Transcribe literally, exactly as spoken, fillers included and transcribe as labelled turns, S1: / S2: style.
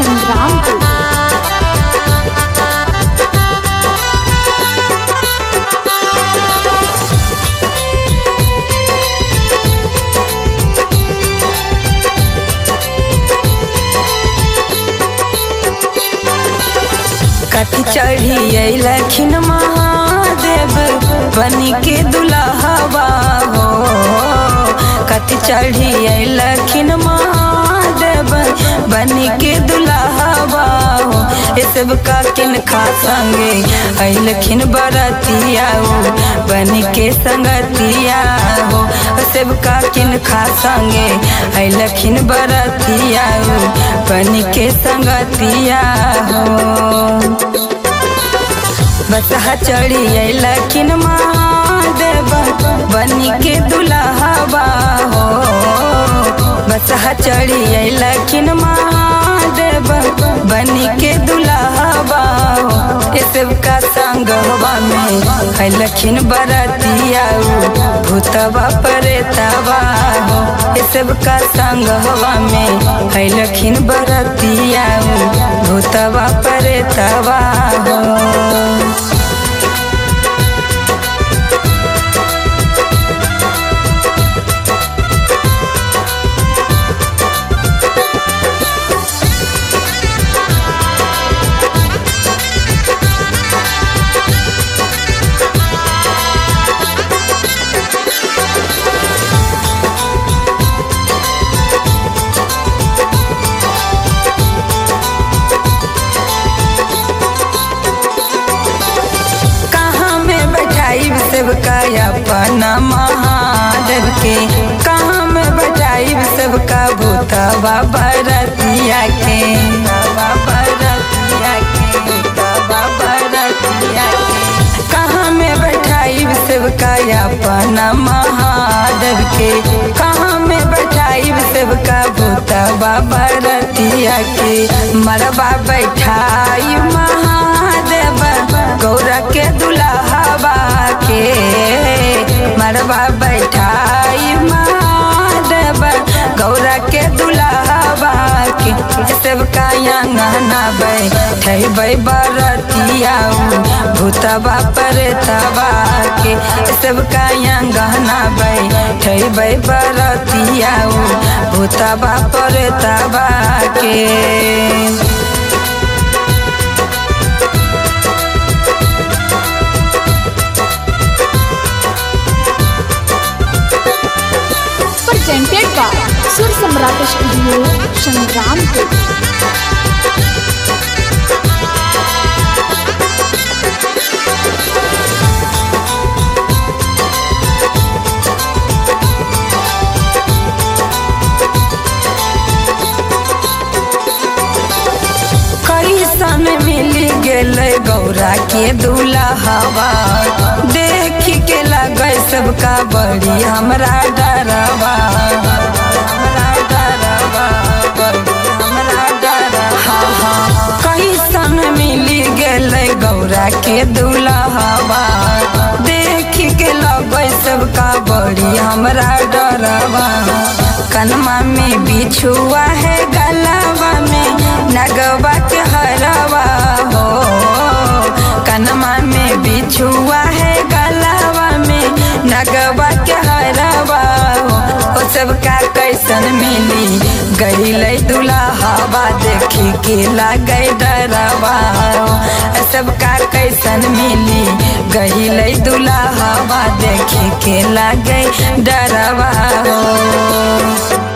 S1: संग्रामपुर।
S2: कथी चढ़ी लखिन महादेव बनी के दुल्हवा हो। कथी चढ़ी लखिन महादेव बनी के दुल्हवा हो। ये सब का किन खा संगे अखिन बरतिया हो बनी के संगतिया हो। सब का किन खा संगे अखिन बरतिया हो बनी के संगतिया हो। बसहा चढ़ी लखिन महादेव बनी के दुल्हवा हो। बसहा चढ़ी लखिन महादेव बनी के दुल्हवा हो। ये सब का संगवा में लखिन बरतिया भूतवा परेतवा हो। ये सब का संगवा में लखिन बरतिया भूतवा परेतवा हो। सबका अपना महादेव के कहाँ में बजाई सबका भूतवा बरतिया के बरतिया के बरतिया के कहाँ में बैठाई सबका अपना महादेव के कहाँ में बैठाई सबका भूतवा बरतिया के मरबा बैठाई महादेव गौरा के दुल्हवा के मरबा बैठाई महादेव गौरा के दुल्हवा के। सबका अंगना बैठे बरतिया भूतवा परेतवा के। सबका अंगना बैठे बरतिया भूतवा परेतवा के।
S1: presented by सुर सम्राट स्टूडियो संग्रामपुर।
S2: कैसन मिल गेले गौरा के दुल्हवा देख के लगे सबका बड़ी हमरा डरवा हमरा डरवा बड़ी हमरा डरवा। कैसन मिल गेले गौरा के दुल्हवा देख के लगे सबका बड़ी हमरा डरवा। कनमा में बिछुआ है गलवा में नगवा के हरवा हो। कनमा में बिछुआ है गलवा में नगवा के हरवा हो। ओ सबका कैसन मिली गईले दुल्हवा देखी के लगे डरवा हो। सबका कैसन मिली गईले दुल्हवा देखी के लगे डरवा हो।